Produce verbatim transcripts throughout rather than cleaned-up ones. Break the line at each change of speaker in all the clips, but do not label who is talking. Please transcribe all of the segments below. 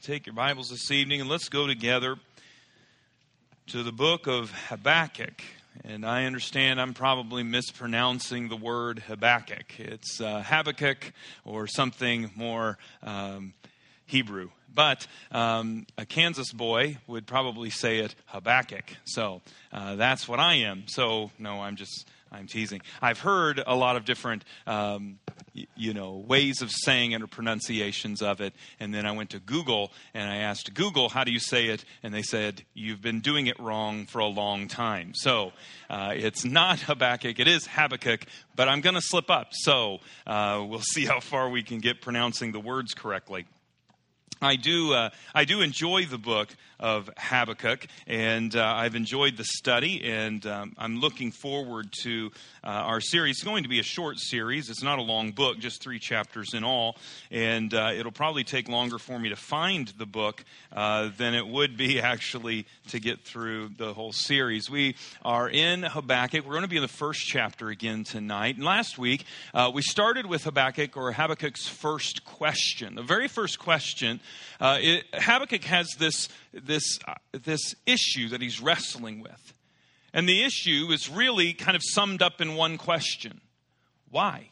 take your Bibles this evening and let's go together to the book of Habakkuk. And I understand I'm probably mispronouncing the word Habakkuk. It's uh, Habakkuk or something more um, Hebrew. But um, a Kansas boy would probably say it Habakkuk. So uh, that's what I am. So no, I'm just... I'm teasing. I've heard a lot of different, um, y- you know, ways of saying it or pronunciations of it. And then I went to Google and I asked Google, how do you say it? And they said, you've been doing it wrong for a long time. So uh, it's not Habakkuk. It is Habakkuk, but I'm going to slip up. So uh, we'll see how far we can get pronouncing the words correctly. I do uh, I do enjoy the book of Habakkuk, and uh, I've enjoyed the study, and um, I'm looking forward to uh, our series. It's going to be a short series. It's not a long book, just three chapters in all, and uh, it'll probably take longer for me to find the book uh, than it would be actually to get through the whole series. We are in Habakkuk. We're going to be in the first chapter again tonight. And last week, uh, we started with Habakkuk, or Habakkuk's first question. The very first question. Uh, it, Habakkuk has this this uh, this issue that he's wrestling with, and the issue is really kind of summed up in one question: Why?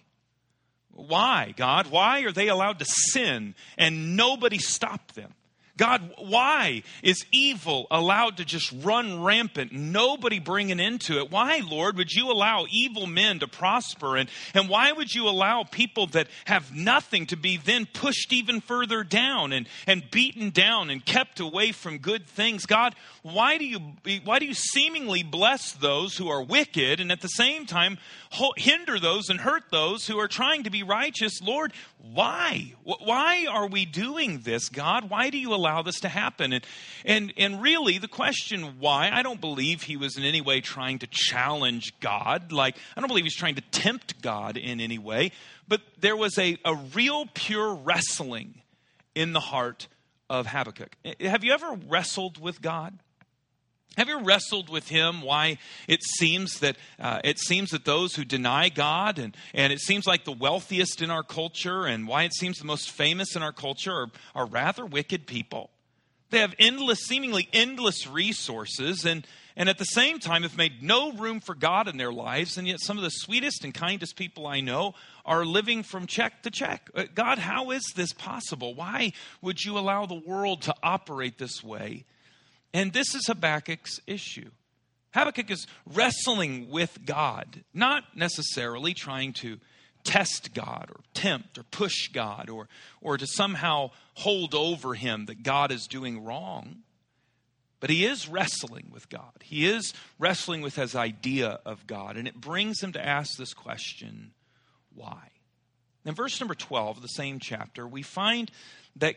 Why, God? Why are they allowed to sin and nobody stopped them? God, why is evil allowed to just run rampant, nobody bringing into it? Why, Lord, would you allow evil men to prosper? And, and why would you allow people that have nothing to be then pushed even further down and, and beaten down and kept away from good things? God, why do you why do you seemingly bless those who are wicked and at the same time hinder those and hurt those who are trying to be righteous? Lord, why? Why are we doing this, God? Why do you allow this to happen? And, and, and really, the question why, I don't believe he was in any way trying to challenge God. Like, I don't believe he's trying to tempt God in any way. But there was a, a real pure wrestling in the heart of Habakkuk. Have you ever wrestled with God? Have you wrestled with him why it seems that uh, it seems that those who deny God and, and it seems like the wealthiest in our culture and why it seems the most famous in our culture are, are rather wicked people? They have endless, seemingly endless resources and, and at the same time have made no room for God in their lives. And yet some of the sweetest and kindest people I know are living from check to check. God, how is this possible? Why would you allow the world to operate this way? And this is Habakkuk's issue. Habakkuk is wrestling with God, not necessarily trying to test God or tempt or push God or, or to somehow hold over him that God is doing wrong. But he is wrestling with God. He is wrestling with his idea of God. And it brings him to ask this question, why? In verse number twelve of the same chapter, we find that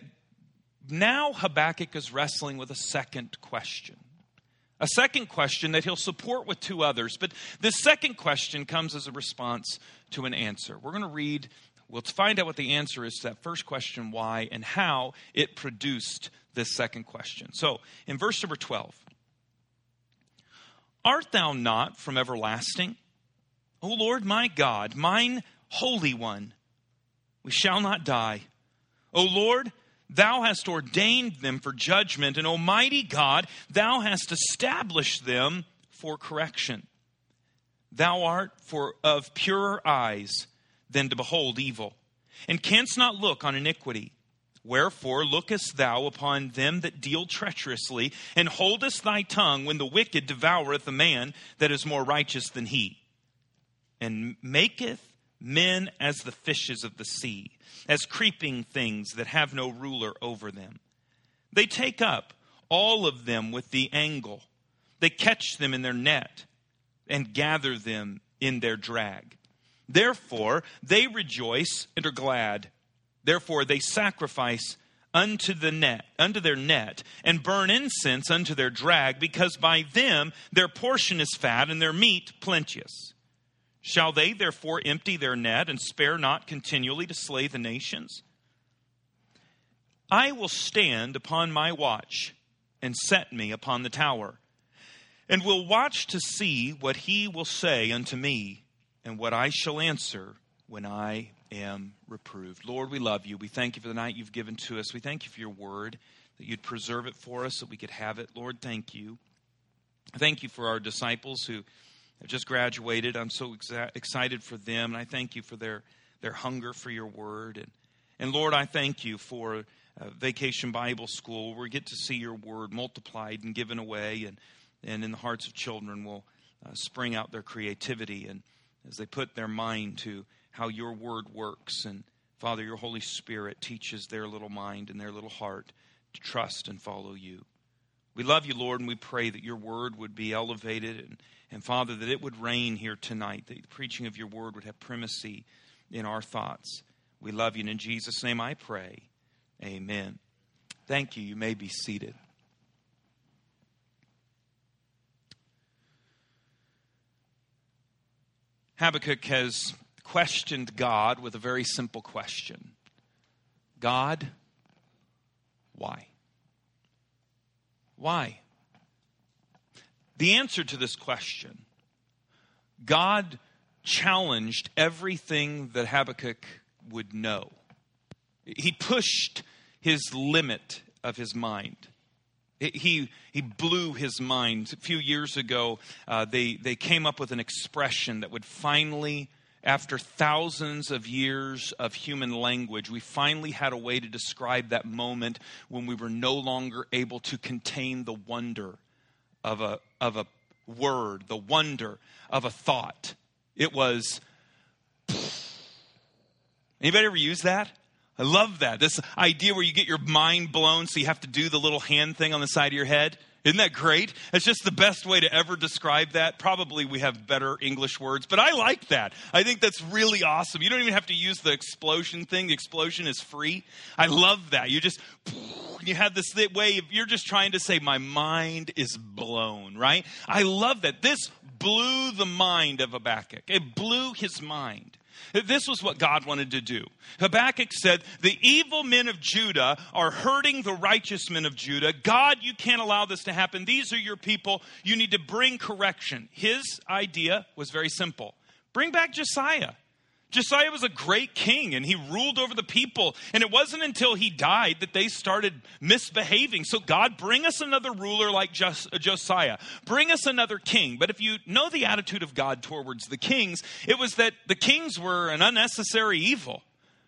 now Habakkuk is wrestling with a second question. A second question that he'll support with two others. But this second question comes as a response to an answer. We're going to read, we'll find out what the answer is to that first question, why, and how it produced this second question. So, in verse number twelve. Art thou not from everlasting? O Lord my God, mine Holy One, we shall not die. O Lord, thou hast ordained them for judgment, and Almighty God, thou hast established them for correction. Thou art for of purer eyes than to behold evil, and canst not look on iniquity. Wherefore lookest thou upon them that deal treacherously, and holdest thy tongue when the wicked devoureth a man that is more righteous than he, and maketh men as the fishes of the sea, as creeping things that have no ruler over them. They take up all of them with the angle. They catch them in their net and gather them in their drag. Therefore they rejoice and are glad. Therefore they sacrifice unto the net, unto their net, and burn incense unto their drag, because by them their portion is fat and their meat plenteous. Shall they therefore empty their net and spare not continually to slay the nations? I will stand upon my watch and set me upon the tower, and will watch to see what he will say unto me, and what I shall answer when I am reproved. Lord, we love you. We thank you for the night you've given to us. We thank you for your word. that you'd preserve it for us so we could have it. Lord, thank you. Thank you for our disciples who have just graduated. I'm so exa- excited for them, and I thank you for their, their hunger for your word. And, and Lord, I thank you for uh, Vacation Bible School, where we get to see your word multiplied and given away, and, and in the hearts of children will uh, spring out their creativity, and as they put their mind to how your word works. And Father, your Holy Spirit teaches their little mind and their little heart to trust and follow you. We love you, Lord, and we pray that your word would be elevated, and, and Father, that it would reign here tonight, that the preaching of your word would have primacy in our thoughts. We love you, and in Jesus' name I pray. Amen. Thank you. You may be seated. Habakkuk has questioned God with a very simple question. God, why? Why? The answer to this question, God challenged everything that Habakkuk would know. He pushed his limit of his mind. He he blew his mind. A few years ago, uh, they, they came up with an expression that would finally, after thousands of years of human language, we finally had a way to describe that moment when we were no longer able to contain the wonder of a, of a word, the wonder of a thought. It was, anybody ever use that? I love that. This idea where you get your mind blown so you have to do the little hand thing on the side of your head. Isn't that great? It's just the best way to ever describe that. Probably we have better English words, but I like that. I think that's really awesome. You don't even have to use the explosion thing. The explosion is free. I love that. You just, you have this way of, you're just trying to say, my mind is blown, right? I love that. This blew the mind of Habakkuk. It blew his mind. This was what God wanted to do. Habakkuk said, the evil men of Judah are hurting the righteous men of Judah. God, you can't allow this to happen. These are your people. You need to bring correction. His idea was very simple. Bring back Josiah. Josiah was a great king, and he ruled over the people. And it wasn't until he died that they started misbehaving. So God, bring us another ruler like Jos- Josiah. Bring us another king. But if you know the attitude of God towards the kings, it was that the kings were an unnecessary evil.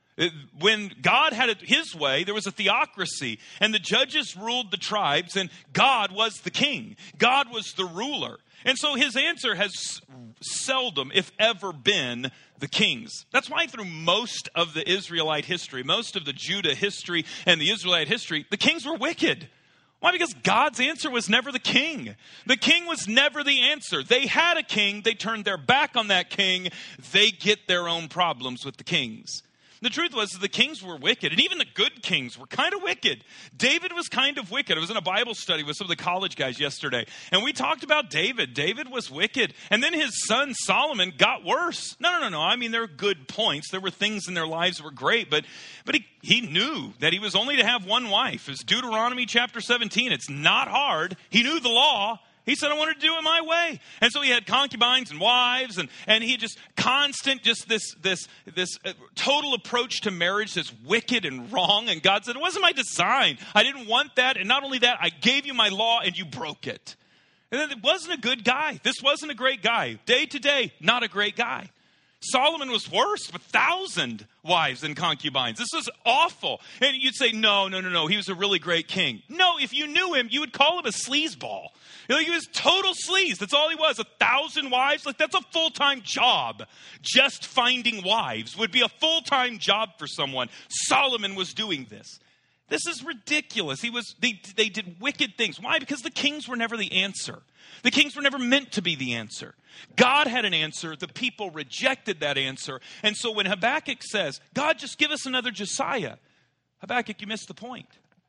When God had it his way, there was a theocracy, and the judges ruled the tribes, and God was the king. God was the ruler. And so his answer has seldom, if ever, been the kings. That's why through most of the Israelite history, most of the Judah history and the Israelite history, the kings were wicked. Why? Because God's answer was never the king. The king was never the answer. They had a king. They turned their back on that king. They get their own problems with the kings. The truth was the kings were wicked, and even the good kings were kind of wicked. David was kind of wicked. I was in a Bible study with some of the college guys yesterday, and we talked about David. David was wicked, and then his son Solomon got worse. No, no, no, no. I mean, there were good points. There were things in their lives that were great, but but he, he knew that he was only to have one wife. It's Deuteronomy chapter seventeen. It's not hard. He knew the law. He said, I wanted to do it my way. And so he had concubines and wives, and, and he just constant, just this, this, this uh, total approach to marriage that's wicked and wrong. And God said, it wasn't my design. I didn't want that. And not only that, I gave you my law and you broke it. And then it wasn't a good guy. This wasn't a great guy. Day to day, not a great guy. Solomon was worse, with thousand wives and concubines. This was awful. And you'd say, no, no, no, no. He was a really great king. No, if you knew him, you would call him a sleazeball. You know, he was total sleaze. That's all he was. A thousand wives. Like, that's a full-time job. Just finding wives would be a full-time job for someone. Solomon was doing this. This is ridiculous. He was. They, they did wicked things. Why? Because the kings were never the answer. The kings were never meant to be the answer. God had an answer. The people rejected that answer. And so when Habakkuk says, God, just give us another Josiah, Habakkuk, you missed the point.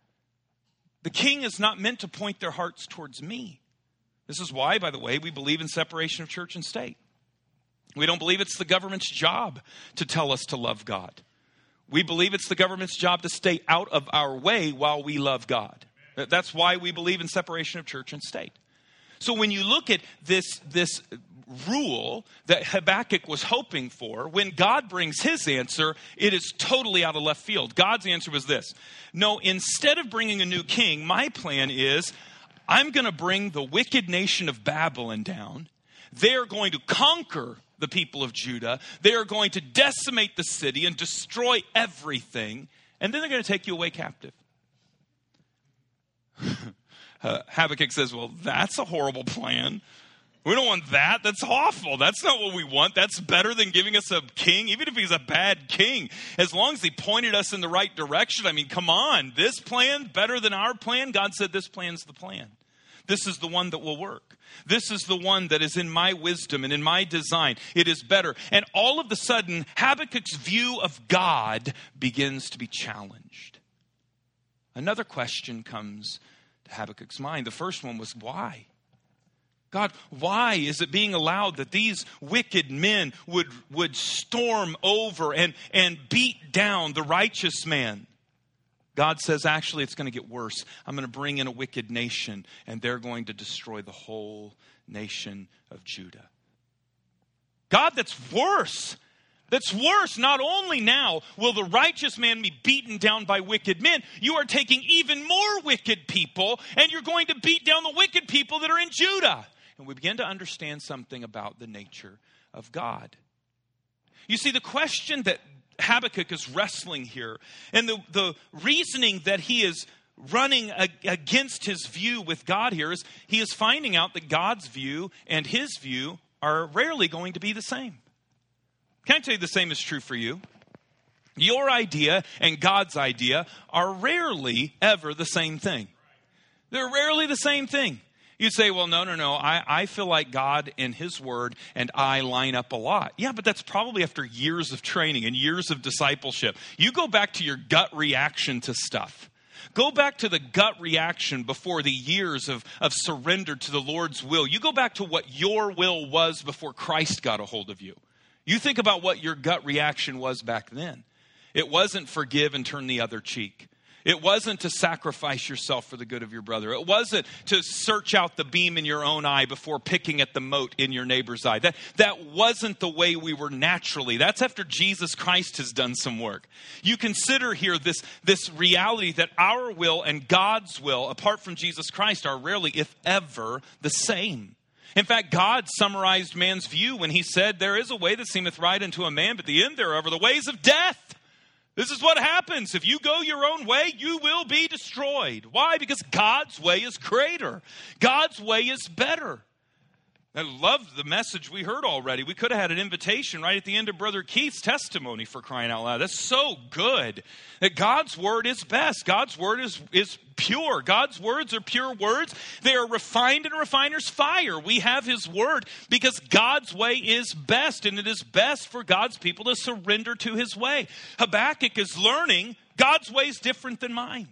The king is not meant to point their hearts towards me. This is why, by the way, we believe in separation of church and state. We don't believe it's the government's job to tell us to love God. We believe it's the government's job to stay out of our way while we love God. That's why we believe in separation of church and state. So when you look at this, this rule that Habakkuk was hoping for, when God brings his answer, it is totally out of left field. God's answer was this: no, instead of bringing a new king, my plan is I'm going to bring the wicked nation of Babylon down. They are going to conquer the people of Judah. They are going to decimate the city and destroy everything. And then they're going to take you away captive. uh, Habakkuk says, well, that's a horrible plan. We don't want that. That's awful. That's not what we want. That's better than giving us a king, even if he's a bad king. As long as he pointed us in the right direction. I mean, come on. This plan better than our plan? God said this plan's the plan. This is the one that will work. This is the one that is in my wisdom and in my design. It is better. And all of a sudden, Habakkuk's view of God begins to be challenged. Another question comes to Habakkuk's mind. The first one was, why? God, why is it being allowed that these wicked men would, would storm over and, and beat down the righteous man? God says, actually, it's going to get worse. I'm going to bring in a wicked nation, and they're going to destroy the whole nation of Judah. God, that's worse. That's worse. Not only now will the righteous man be beaten down by wicked men, you are taking even more wicked people, and you're going to beat down the wicked people that are in Judah. And we begin to understand something about the nature of God. You see, the question that Habakkuk is wrestling here, and the, the reasoning that he is running a, against his view with God here is he is finding out that God's view and his view are rarely going to be the same. Can I tell you the same is true for you? Your idea and God's idea are rarely ever the same thing. They're rarely the same thing. You say, well, no, no, no, I, I feel like God and his word and I line up a lot. Yeah, but that's probably after years of training and years of discipleship. You go back to your gut reaction to stuff. Go back to the gut reaction before the years of, of surrender to the Lord's will. You go back to what your will was before Christ got a hold of you. You think about what your gut reaction was back then. It wasn't forgive and turn the other cheek. It wasn't to sacrifice yourself for the good of your brother. It wasn't to search out the beam in your own eye before picking at the mote in your neighbor's eye. That, that wasn't the way we were naturally. That's after Jesus Christ has done some work. You consider here this, this reality that our will and God's will, apart from Jesus Christ, are rarely, if ever, the same. In fact, God summarized man's view when he said, there is a way that seemeth right unto a man, but the end thereof are the ways of death. This is what happens. If you go your own way, you will be destroyed. Why? Because God's way is greater. God's way is better. I love the message we heard already. We could have had an invitation right at the end of Brother Keith's testimony, for crying out loud. That's so good. That God's word is best. God's word is, is pure. God's words are pure words. They are refined in a refiner's fire. We have his word because God's way is best, and it is best for God's people to surrender to his way. Habakkuk is learning God's way is different than mine.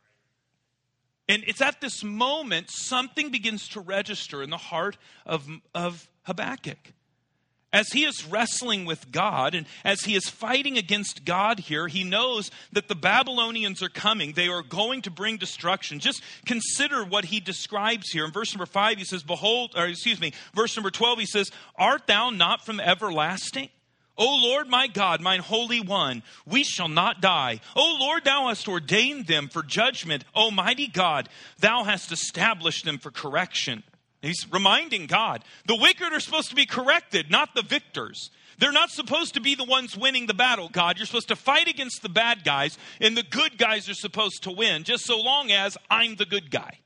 And it's at this moment something begins to register in the heart of, of Habakkuk. As he is wrestling with God and as he is fighting against God here, he knows that the Babylonians are coming. They are going to bring destruction. Just consider what he describes here. In verse number five, he says, behold, or excuse me, verse number twelve, he says, art thou not from everlasting? O Lord, my God, mine Holy One, we shall not die. O Lord, thou hast ordained them for judgment. O mighty God, thou hast established them for correction. He's reminding God, the wicked are supposed to be corrected, not the victors. They're not supposed to be the ones winning the battle, God. You're supposed to fight against the bad guys, and the good guys are supposed to win, just so long as I'm the good guy.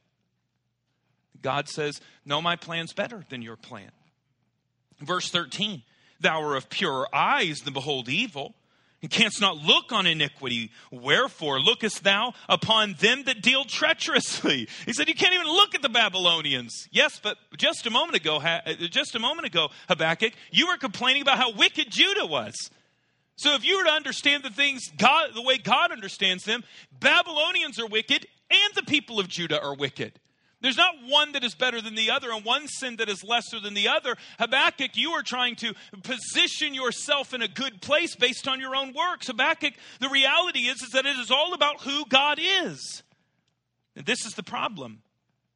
God says, no, my plan's better than your plan. Verse thirteen. Thou art of purer eyes than behold evil, and canst not look on iniquity. Wherefore lookest thou upon them that deal treacherously? He said, you can't even look at the Babylonians. Yes, but just a moment ago, just a moment ago, Habakkuk, you were complaining about how wicked Judah was. So if you were to understand the things God, the way God understands them, Babylonians are wicked, and the people of Judah are wicked. There's not one that is better than the other and one sin that is lesser than the other. Habakkuk, you are trying to position yourself in a good place based on your own works. Habakkuk, the reality is, is that it is all about who God is. And this is the problem.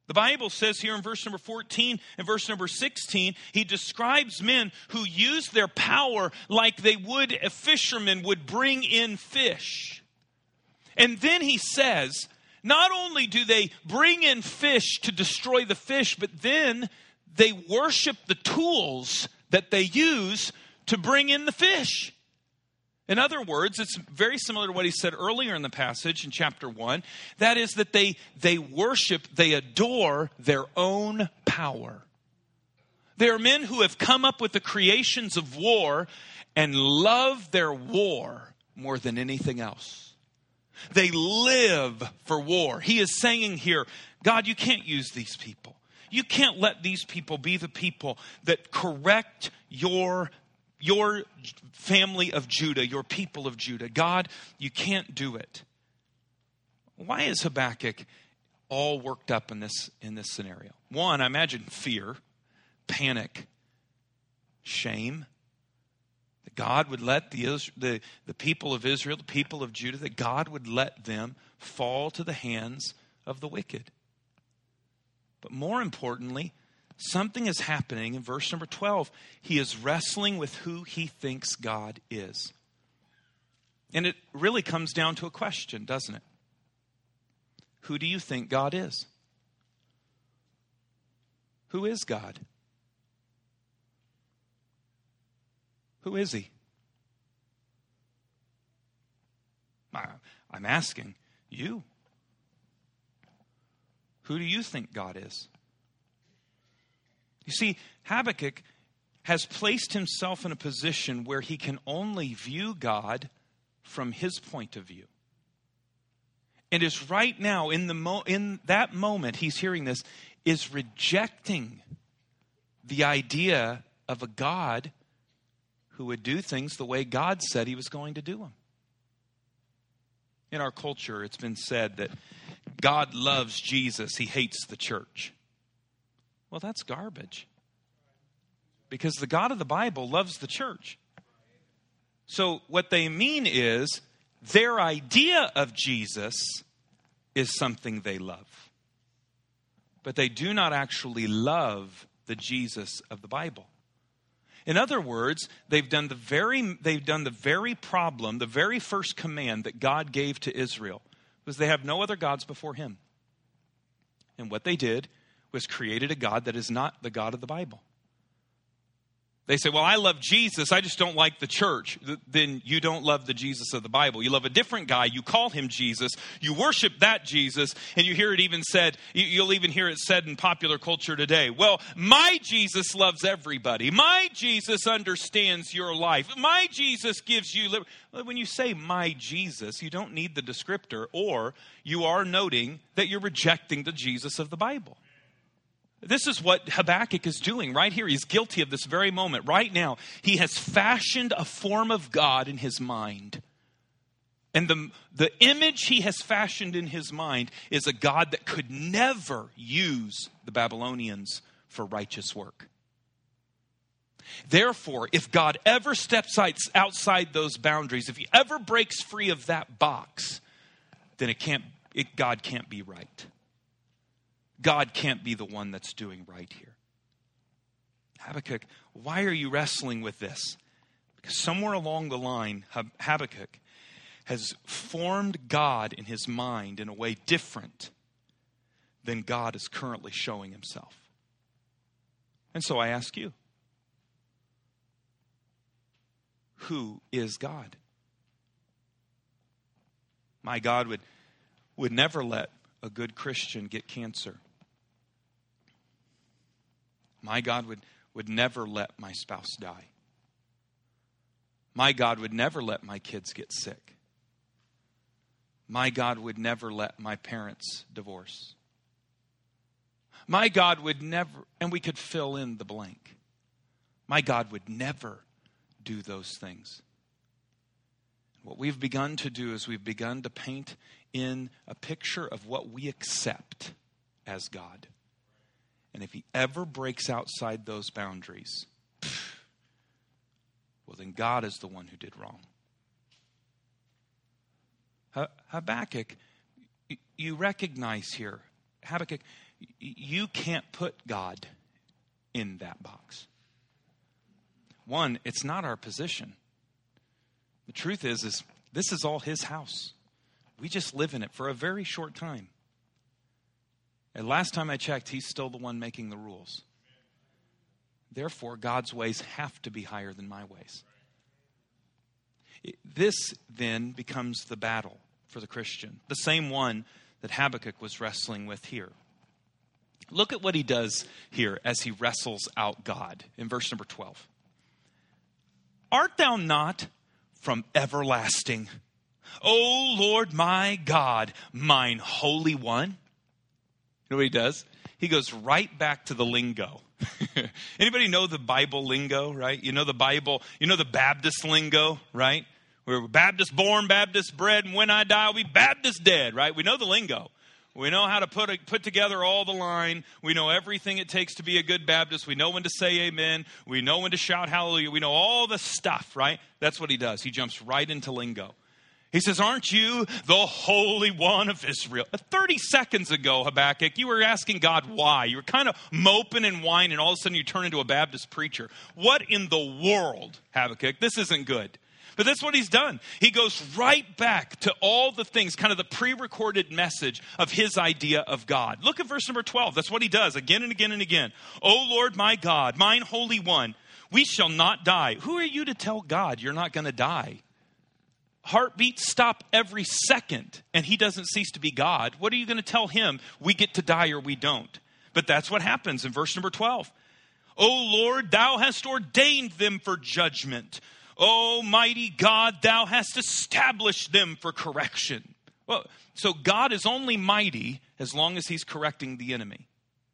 The Bible says here in verse number fourteen and verse number sixteen, he describes men who use their power like they would, a fisherman would bring in fish. And then he says, not only do they bring in fish to destroy the fish, but then they worship the tools that they use to bring in the fish. In other words, it's very similar to what he said earlier in the passage in chapter one. That is that they, they worship, they adore their own power. They are men who have come up with the creations of war and love their war more than anything else. They live for war. He is saying here, God, you can't use these people. You can't let these people be the people that correct your Your family of Judah, your people of Judah. God, you can't do it. Why is Habakkuk all worked up in this, in this scenario? One, I imagine fear, panic, shame. That God would let the, the, the people of Israel, the people of Judah, that God would let them fall to the hands of the wicked. But more importantly, something is happening in verse number twelve. He is wrestling with who he thinks God is. And it really comes down to a question, doesn't it? Who do you think God is? Who is God? Who is he? I'm asking you. Who do you think God is? You see, Habakkuk has placed himself in a position where he can only view God from his point of view. And is right now, in the mo- in that moment, he's hearing this, is rejecting the idea of a God who would do things the way God said he was going to do them. In our culture, it's been said that God loves Jesus, he hates the church. Well, that's garbage. Because the God of the Bible loves the church. So what they mean is their idea of Jesus is something they love. But they do not actually love the Jesus of the Bible. In other words, they've done the very they've done the very problem, the very first command that God gave to Israel was they have no other gods before him. And what they did was created a God that is not the God of the Bible. They say, well, I love Jesus, I just don't like the church. Then you don't love the Jesus of the Bible. You love a different guy, you call him Jesus, you worship that Jesus, and you hear it even said, you'll even hear it said in popular culture today, well, my Jesus loves everybody. My Jesus understands your life. My Jesus gives you liberty. When you say my Jesus, you don't need the descriptor, or you are noting that you're rejecting the Jesus of the Bible. This is what Habakkuk is doing right here. He's guilty of this very moment. Right now, he has fashioned a form of God in his mind. And the, the image he has fashioned in his mind is a God that could never use the Babylonians for righteous work. Therefore, if God ever steps outside those boundaries, if he ever breaks free of that box, then it can't, it, God can't be right. God can't be the one that's doing right here. Habakkuk, why are you wrestling with this? Because somewhere along the line, Habakkuk has formed God in his mind in a way different than God is currently showing himself. And so I ask you, who is God? My God would, would never let a good Christian get cancer. My God would, would never let my spouse die. My God would never let my kids get sick. My God would never let my parents divorce. My God would never, and we could fill in the blank. My God would never do those things. What we've begun to do is we've begun to paint in a picture of what we accept as God. And if he ever breaks outside those boundaries, well, then God is the one who did wrong. Habakkuk, you recognize here, Habakkuk, you can't put God in that box. One, it's not our position. The truth is, is this is all his house. We just live in it for a very short time. And last time I checked, he's still the one making the rules. Therefore, God's ways have to be higher than my ways. This then becomes the battle for the Christian, the same one that Habakkuk was wrestling with here. Look at what he does here as he wrestles out God in verse number twelve. Art thou not from everlasting, O Lord my God, mine Holy One? You know what he does? He goes right back to the lingo. Anybody know the Bible lingo, right? You know the Bible, you know the Baptist lingo, right? We're Baptist born, Baptist bred, and when I die, I'll be Baptist dead, right? We know the lingo. We know how to put a, put together all the line. We know everything it takes to be a good Baptist. We know when to say amen. We know when to shout hallelujah. We know all the stuff, right? That's what he does. He jumps right into lingo. He says, aren't you the Holy One of Israel? thirty seconds ago, Habakkuk, you were asking God why. You were kind of moping and whining. All of a sudden, you turn into a Baptist preacher. What in the world, Habakkuk? This isn't good. But that's what he's done. He goes right back to all the things, kind of the pre-recorded message of his idea of God. Look at verse number twelve. That's what he does again and again and again. O Lord, my God, mine Holy One, we shall not die. Who are you to tell God you're not going to die? Heartbeats stop every second, and he doesn't cease to be God. What are you going to tell him? We get to die or we don't. But that's what happens in verse number twelve. O Lord, thou hast ordained them for judgment. O mighty God, thou hast established them for correction. Well, so God is only mighty as long as he's correcting the enemy.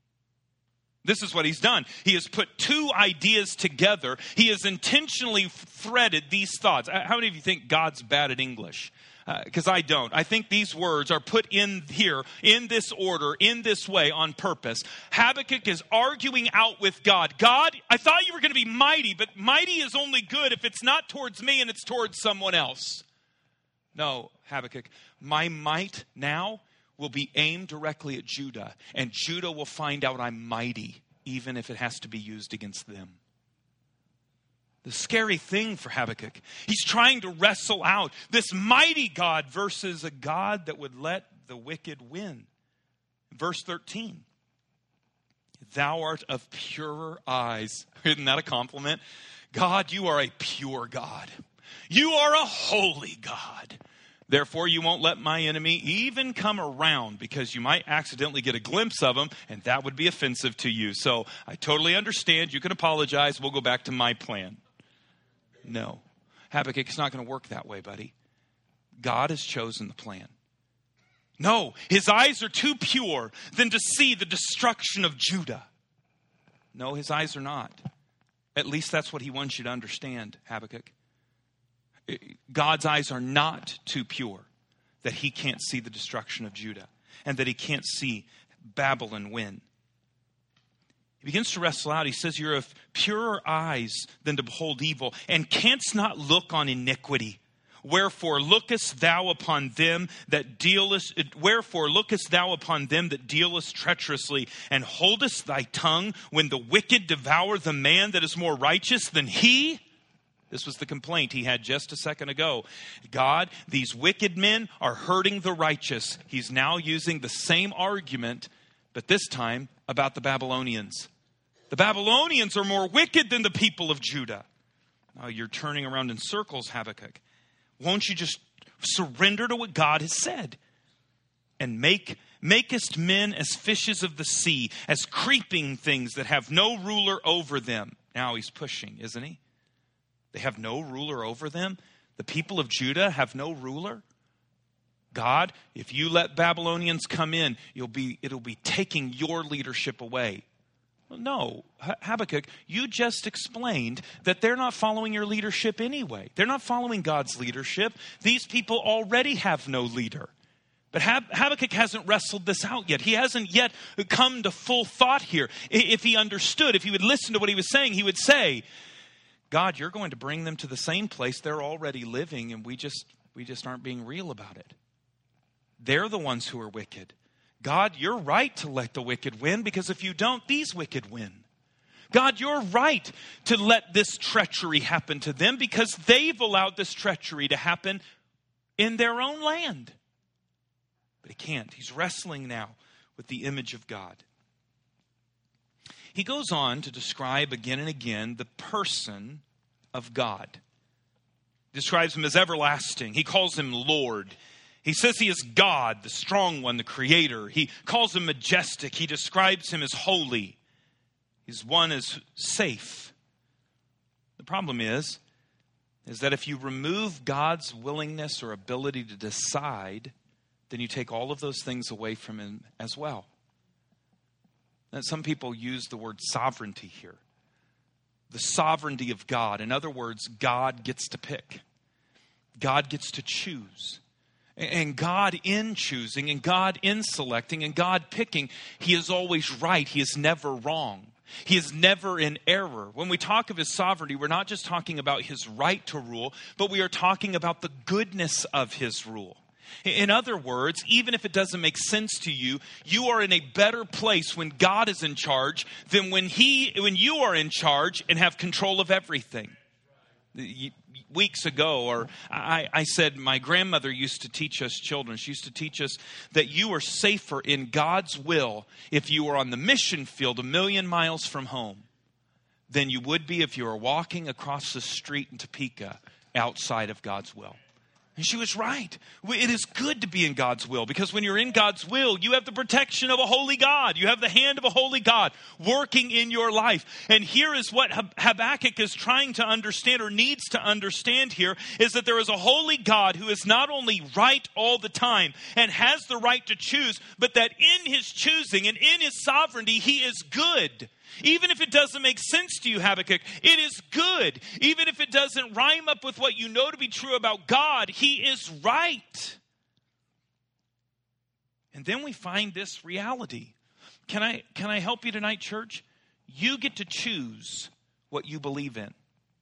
This is what he's done. He has put two ideas together. He has intentionally threaded these thoughts. How many of you think God's bad at English? Because uh, I don't. I think these words are put in here, in this order, in this way on purpose. Habakkuk is arguing out with God. God, I thought you were going to be mighty, but mighty is only good if it's not towards me and it's towards someone else. No, Habakkuk, my might now will be aimed directly at Judah, and Judah will find out I'm mighty, even if it has to be used against them. The scary thing for Habakkuk, he's trying to wrestle out this mighty God versus a God that would let the wicked win. Verse thirteen, thou art of purer eyes. Isn't that a compliment? God, you are a pure God. You are a holy God. Therefore, you won't let my enemy even come around because you might accidentally get a glimpse of him, and that would be offensive to you. So I totally understand. You can apologize. We'll go back to my plan. No. Habakkuk, it's not going to work that way, buddy. God has chosen the plan. No, his eyes are too pure than to see the destruction of Judah. No, his eyes are not. At least that's what he wants you to understand, Habakkuk. God's eyes are not too pure that he can't see the destruction of Judah and that he can't see Babylon win. He begins to wrestle out. He says, you're of purer eyes than to behold evil, and canst not look on iniquity. Wherefore lookest thou upon them that dealest, wherefore lookest thou upon them that dealest treacherously, and holdest thy tongue when the wicked devour the man that is more righteous than he? This was the complaint he had just a second ago. God, these wicked men are hurting the righteous. He's now using the same argument, but this time about the Babylonians. The Babylonians are more wicked than the people of Judah. Now you're turning around in circles, Habakkuk. Won't you just surrender to what God has said? And make makest men as fishes of the sea, as creeping things that have no ruler over them. Now he's pushing, isn't he? They have no ruler over them. The people of Judah have no ruler. God, if you let Babylonians come in, you'll be, it'll be taking your leadership away. Well, no, Habakkuk, you just explained that they're not following your leadership anyway. They're not following God's leadership. These people already have no leader. But Habakkuk hasn't wrestled this out yet. He hasn't yet come to full thought here. If he understood, if he would listen to what he was saying, he would say, God, you're going to bring them to the same place they're already living, and we just we just aren't being real about it. They're the ones who are wicked. God, you're right to let the wicked win, because if you don't, these wicked win. God, you're right to let this treachery happen to them because they've allowed this treachery to happen in their own land. But he can't. He's wrestling now with the image of God. He goes on to describe again and again the person of God. He describes him as everlasting. He calls him Lord. He says he is God, the strong one, the creator. He calls him majestic. He describes him as holy. He's one as safe. The problem is, is that if you remove God's willingness or ability to decide, then you take all of those things away from him as well. Now, some people use the word sovereignty here. The sovereignty of God. In other words, God gets to pick. God gets to choose. And God in choosing, and God in selecting, and God picking, he is always right. He is never wrong. He is never in error. When we talk of his sovereignty, we're not just talking about his right to rule, but we are talking about the goodness of his rule. In other words, even if it doesn't make sense to you, you are in a better place when God is in charge than when he, when you are in charge and have control of everything. Weeks ago, or I, I said my grandmother used to teach us children. She used to teach us that you are safer in God's will if you were on the mission field a million miles from home than you would be if you were walking across the street in Topeka outside of God's will. And she was right. It is good to be in God's will, because when you're in God's will, you have the protection of a holy God. You have the hand of a holy God working in your life. And here is what Habakkuk is trying to understand, or needs to understand here, is that there is a holy God who is not only right all the time and has the right to choose, but that in his choosing and in his sovereignty, he is good. Even if it doesn't make sense to you, Habakkuk, it is good. Even if it doesn't rhyme up with what you know to be true about God, he is right. And then we find this reality. Can I, can I help you tonight, church? You get to choose what you believe in.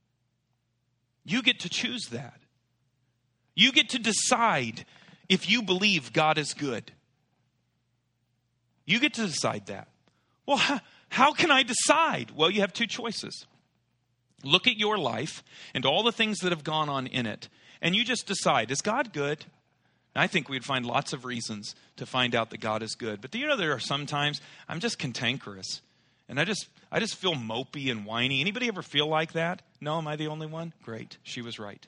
You get to choose that. You get to decide if you believe God is good. You get to decide that. Well, how, how can I decide? Well, you have two choices. Look at your life and all the things that have gone on in it, and you just decide, is God good? And I think we'd find lots of reasons to find out that God is good. But do you know there are sometimes I'm just cantankerous, and I just I just feel mopey and whiny. Anybody ever feel like that? No, am I the only one? Great, she was right.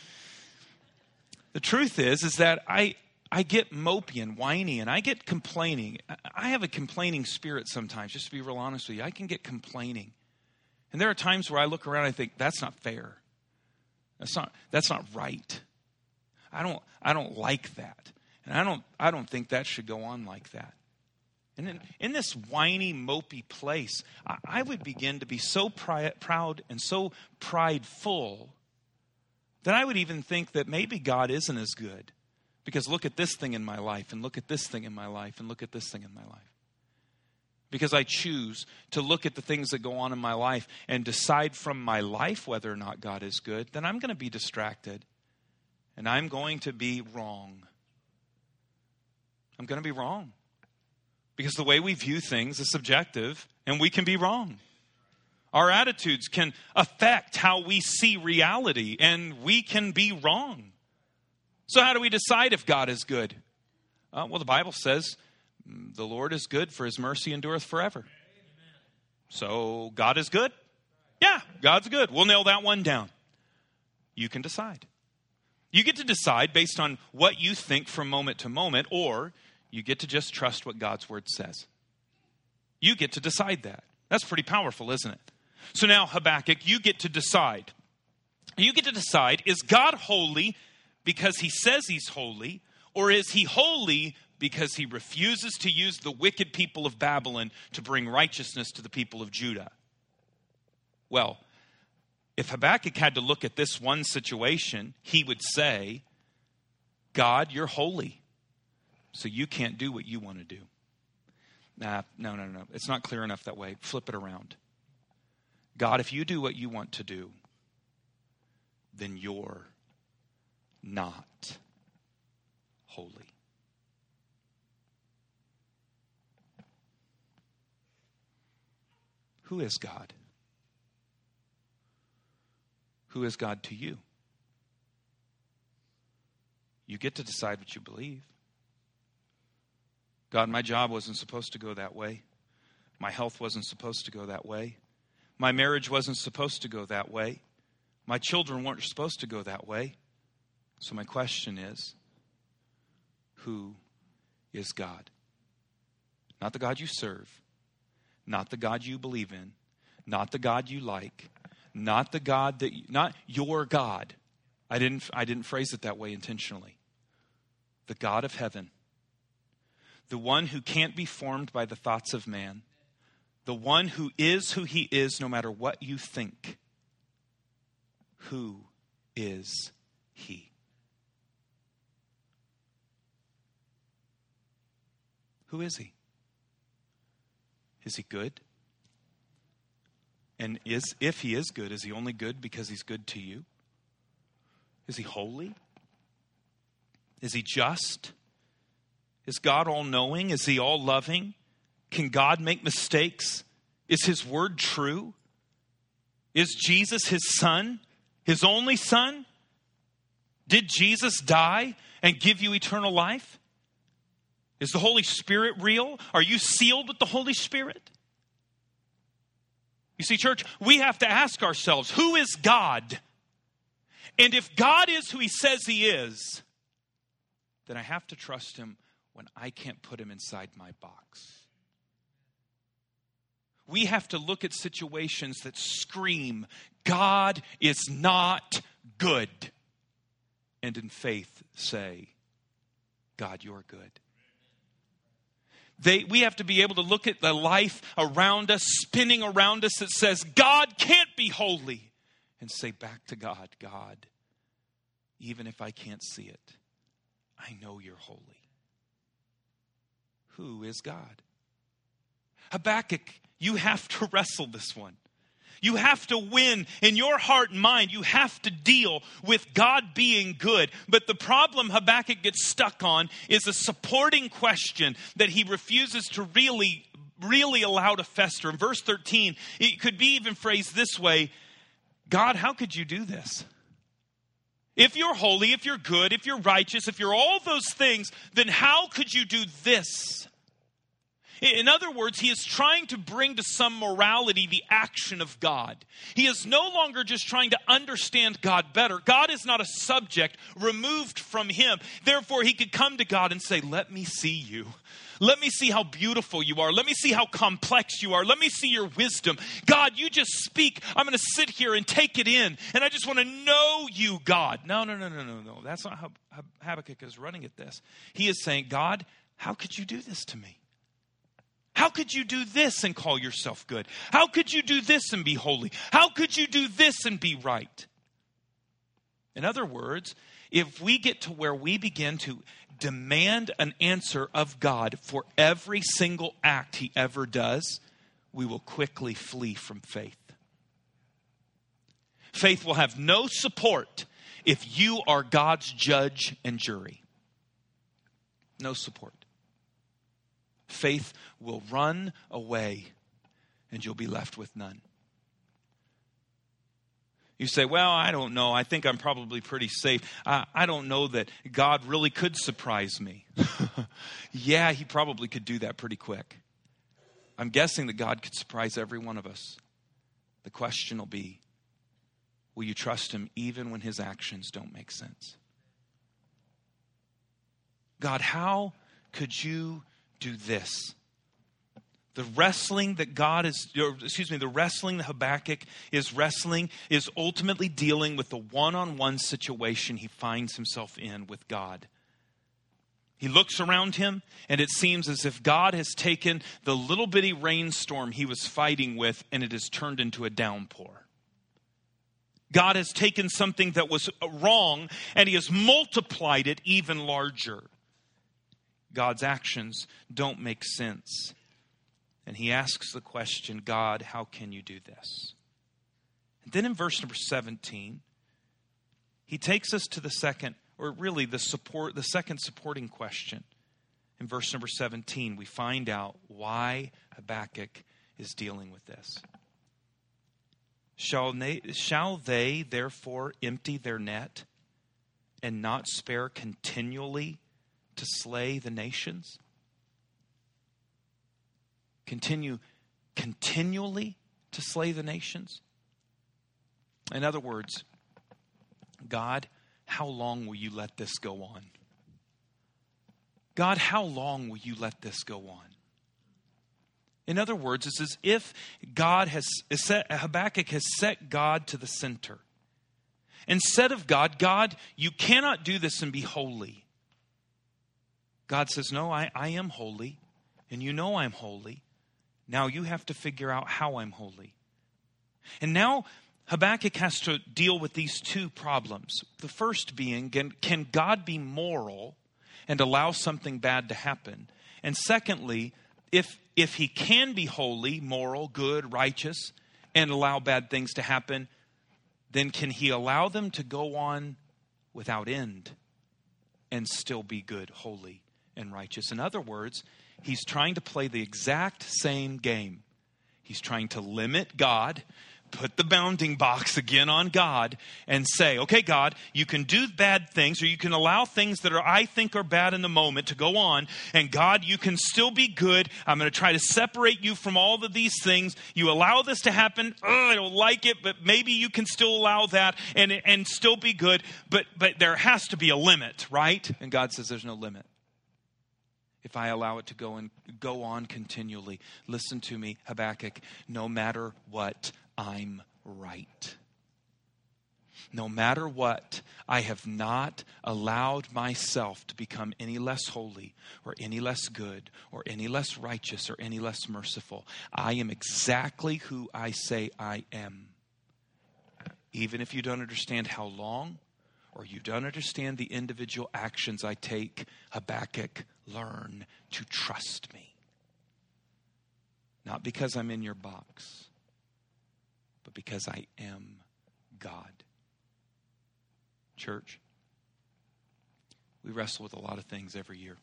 The truth is, is that I I get mopey and whiny, and I get complaining. I have a complaining spirit sometimes, just to be real honest with you. I can get complaining. And there are times where I look around and I think, that's not fair. That's not that's not right. I don't I don't like that. And I don't I don't think that should go on like that. And in, in this whiny, mopey place, I, I would begin to be so pri- proud and so prideful that I would even think that maybe God isn't as good. Because look at this thing in my life, and look at this thing in my life, and look at this thing in my life. Because I choose to look at the things that go on in my life and decide from my life whether or not God is good, then I'm going to be distracted. And I'm going to be wrong. I'm going to be wrong. Because the way we view things is subjective, and we can be wrong. Our attitudes can affect how we see reality, and we can be wrong. So how do we decide if God is good? Uh, well, the Bible says the Lord is good, for his mercy endureth forever. So God is good? Yeah, God's good. We'll nail that one down. You can decide. You get to decide based on what you think from moment to moment, or you get to just trust what God's word says. You get to decide that. That's pretty powerful, isn't it? So now, Habakkuk, you get to decide. You get to decide, is God holy because he says he's holy, or is he holy because he refuses to use the wicked people of Babylon to bring righteousness to the people of Judah? Well, if Habakkuk had to look at this one situation, he would say, God, you're holy, so you can't do what you want to do. Nah, no, no, no. It's not clear enough that way. Flip it around. God, if you do what you want to do, then you're not holy. Who is God? Who is God to you? You get to decide what you believe. God, my job wasn't supposed to go that way. My health wasn't supposed to go that way. My marriage wasn't supposed to go that way. My children weren't supposed to go that way. So my question is, who is God? Not the God you serve, not the God you believe in, not the God you like, not the God that, you, not your God. I didn't, I didn't phrase it that way intentionally. The God of heaven, the one who can't be formed by the thoughts of man, the one who is who he is no matter what you think. Who is he? Who is he? Is he good? And is if he is good, is he only good because he's good to you? Is he holy? Is he just? Is God all-knowing? Is he all-loving? Can God make mistakes? Is his word true? Is Jesus his son? His only son? Did Jesus die and give you eternal life? Is the Holy Spirit real? Are you sealed with the Holy Spirit? You see, church, we have to ask ourselves, who is God? And if God is who he says he is, then I have to trust him when I can't put him inside my box. We have to look at situations that scream, God is not good. And in faith say, God, you're good. They, we have to be able to look at the life around us, spinning around us that says, God can't be holy. And say back to God, God, even if I can't see it, I know you're holy. Who is God? Habakkuk, you have to wrestle this one. You have to win in your heart and mind. You have to deal with God being good. But the problem Habakkuk gets stuck on is a supporting question that he refuses to really, really allow to fester. In verse thirteen, it could be even phrased this way: God, how could you do this? If you're holy, if you're good, if you're righteous, if you're all those things, then how could you do this? In other words, he is trying to bring to some morality the action of God. He is no longer just trying to understand God better. God is not a subject removed from him. Therefore, he could come to God and say, let me see you. Let me see how beautiful you are. Let me see how complex you are. Let me see your wisdom. God, you just speak. I'm going to sit here and take it in. And I just want to know you, God. No, no, no, no, no, no. That's not how Habakkuk is running at this. He is saying, God, how could you do this to me? How could you do this and call yourself good? How could you do this and be holy? How could you do this and be right? In other words, if we get to where we begin to demand an answer of God for every single act he ever does, we will quickly flee from faith. Faith will have no support if you are God's judge and jury. No support. Faith will run away and you'll be left with none. You say, well, I don't know. I think I'm probably pretty safe. Uh, I don't know that God really could surprise me. Yeah, he probably could do that pretty quick. I'm guessing that God could surprise every one of us. The question will be, will you trust him even when his actions don't make sense? God, how could you do this? The wrestling that God is, or excuse me, the wrestling that Habakkuk is wrestling is ultimately dealing with the one-on-one situation he finds himself in with God. He looks around him and it seems as if God has taken the little bitty rainstorm he was fighting with and it has turned into a downpour. God has taken something that was wrong and he has multiplied it even larger. God's actions don't make sense. And he asks the question, God, how can you do this? And then in verse number seventeen, he takes us to the second, or really the support, the second supporting question. In verse number seventeen, we find out why Habakkuk is dealing with this. Shall they, shall they therefore empty their net and not spare continually to slay the nations? Continue continually to slay the nations? In other words, God, how long will you let this go on? God, how long will you let this go on? In other words, it's as if God has set, Habakkuk has set God to the center. Instead of God, God, you cannot do this and be holy. God says, no, I, I am holy, and you know I'm holy. Now you have to figure out how I'm holy. And now Habakkuk has to deal with these two problems. The first being, can, can God be moral and allow something bad to happen? And secondly, if, if he can be holy, moral, good, righteous, and allow bad things to happen, then can he allow them to go on without end and still be good, holy, and righteous? In other words, he's trying to play the exact same game. He's trying to limit God, put the bounding box again on God, and say, okay, God, you can do bad things, or you can allow things that are I think are bad in the moment to go on, and God, you can still be good. I'm going to try to separate you from all of these things. You allow this to happen. Ugh, I don't like it, but maybe you can still allow that and, and still be good, but, but there has to be a limit, right? And God says there's no limit. If I allow it to go and go on continually, listen to me, Habakkuk, no matter what, I'm right. No matter what, I have not allowed myself to become any less holy or any less good or any less righteous or any less merciful. I am exactly who I say I am. Even if you don't understand how long or you don't understand the individual actions I take, Habakkuk, learn to trust me. Not because I'm in your box, but because I am God. Church, we wrestle with a lot of things every year.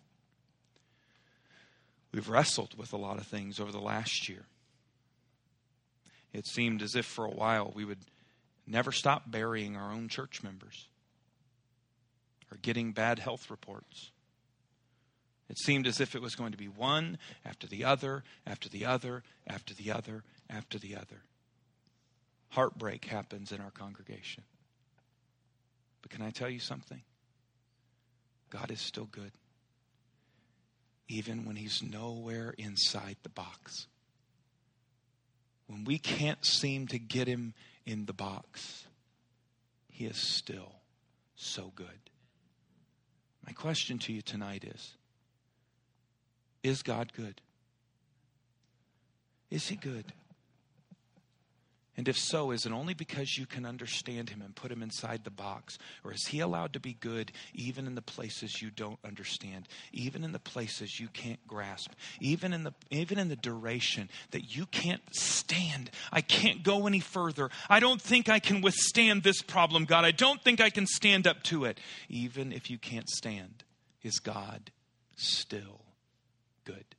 We've wrestled with a lot of things over the last year. It seemed as if for a while we would never stop burying our own church members or getting bad health reports. It seemed as if it was going to be one after the other, after the other, after the other, after the other. Heartbreak happens in our congregation. But can I tell you something? God is still good, even when he's nowhere inside the box. When we can't seem to get him in the box, he is still so good. My question to you tonight is, is God good? Is he good? And if so, is it only because you can understand him and put him inside the box? Or is he allowed to be good even in the places you don't understand, even in the places you can't grasp, even in the even in the duration that you can't stand? I can't go any further. I don't think I can withstand this problem, God. I don't think I can stand up to it. Even if you can't stand, is God still good?